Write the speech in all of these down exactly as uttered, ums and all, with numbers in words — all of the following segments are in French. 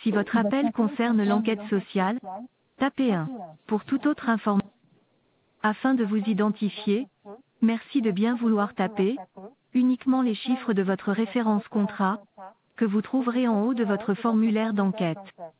Si votre appel concerne l'enquête sociale, tapez un. Pour toute autre information, afin de vous identifier, merci de bien vouloir taper uniquement les chiffres de votre référence contrat, que vous trouverez en haut de votre formulaire d'enquête.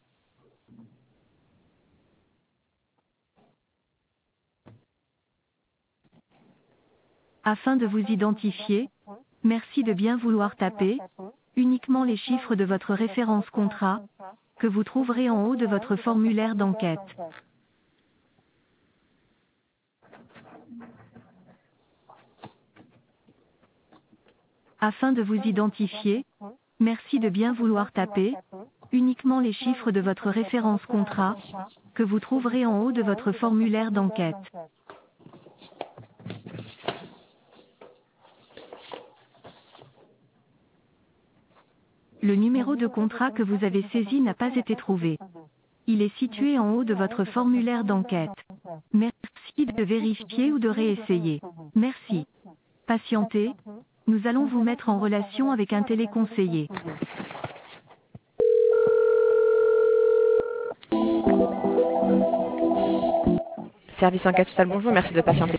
Afin de vous identifier, merci de bien vouloir taper uniquement les chiffres de votre référence contrat, que vous trouverez en haut de votre formulaire d'enquête. Afin de vous identifier, merci de bien vouloir taper uniquement les chiffres de votre référence contrat, que vous trouverez en haut de votre formulaire d'enquête. Le numéro de contrat que vous avez saisi n'a pas été trouvé. Il est situé en haut de votre formulaire d'enquête. Merci de vérifier ou de réessayer. Merci. Patientez, nous allons vous mettre en relation avec un téléconseiller. Service enquête sociale, bonjour, merci de patienter.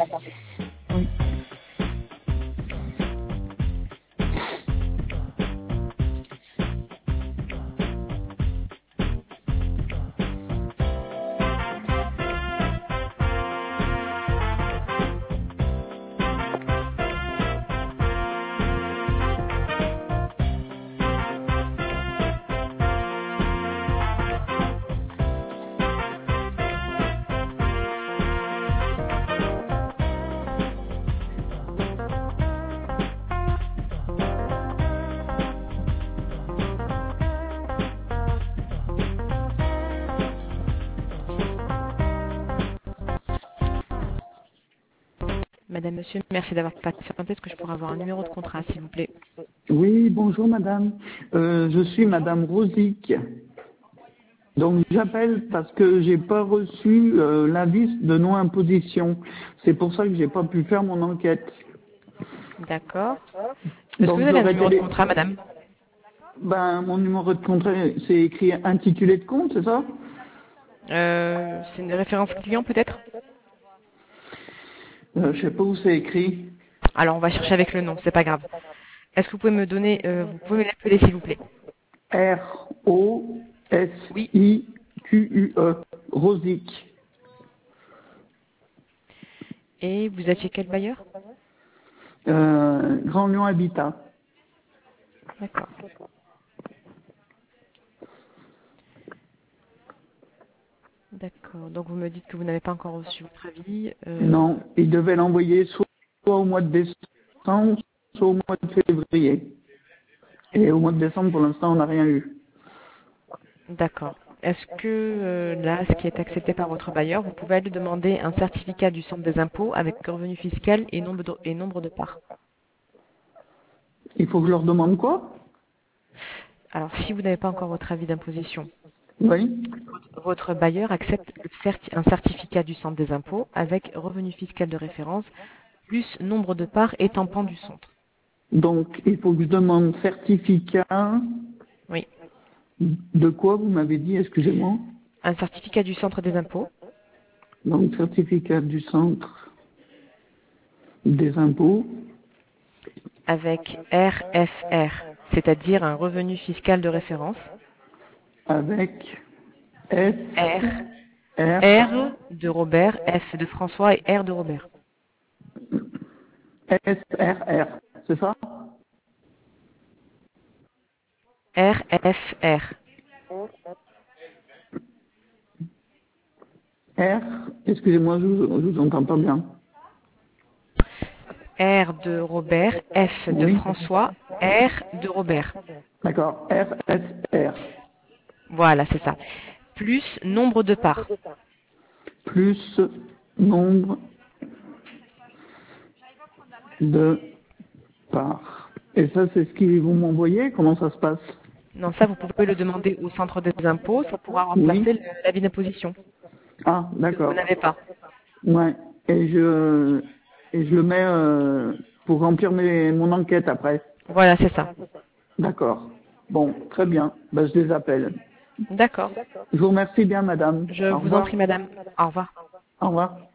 Madame, monsieur, merci d'avoir patienté. Est-ce que je pourrais avoir un numéro de contrat, s'il vous plaît? Oui, bonjour madame. Euh, je suis madame Rosic. Donc j'appelle parce que j'ai pas reçu euh, l'avis de non-imposition. C'est pour ça que j'ai pas pu faire mon enquête. D'accord. Est-ce que vous avez un numéro de contrat, madame? Ben, mon numéro de contrat, c'est écrit intitulé de compte, c'est ça? euh, C'est une référence client, peut-être? euh, Je sais pas où c'est écrit. Alors, on va chercher avec le nom, c'est pas grave. Est-ce que vous pouvez me donner, euh, vous pouvez me l'appeler, s'il vous plaît? R O S I Q U E, Rosic. Et vous êtes chez quel bailleur? euh, Grand Lyon Habitat. D'accord. D'accord. Donc vous me dites que vous n'avez pas encore reçu votre avis. Euh... Non, il devait l'envoyer soit au mois de décembre, soit au mois de février. Et au mois de décembre, pour l'instant, on n'a rien eu. D'accord. Est-ce que euh, là, ce qui est accepté par votre bailleur, vous pouvez lui demander un certificat du centre des impôts avec revenu fiscal et nombre de, et nombre de parts? Il faut que je leur demande quoi? Alors, si vous n'avez pas encore votre avis d'imposition, oui. votre, votre bailleur accepte le certi un certificat du centre des impôts avec revenu fiscal de référence plus nombre de parts et tampon du centre. Donc, il faut que je demande certificat. Oui. De quoi vous m'avez dit, excusez-moi? Un certificat du centre des impôts. Donc, certificat du centre des impôts. Avec R F R, c'est-à-dire un revenu fiscal de référence. Avec F R. R. R de Robert, F de François et R de Robert. S R R, c'est ça? R F R. R, excusez-moi, je ne vous, vous entends pas bien. R de Robert, F de oui. François, R de Robert. D'accord, R S R. Voilà, c'est ça. Plus nombre de parts. Plus nombre de parts. Et ça, c'est ce qu'ils vont m'envoyer? Comment ça se passe? Non, ça, vous pouvez le demander au centre des impôts. Ça pourra remplacer oui. l'avis d'imposition. Ah, d'accord. Vous n'avez pas. Ouais. Et je, et je le mets euh, pour remplir mes, mon enquête après. Voilà, c'est ça. D'accord. Bon, très bien. Ben, je les appelle. D'accord. Je vous remercie bien, madame. Je Au vous en revoir. prie, madame. Au revoir. Au revoir.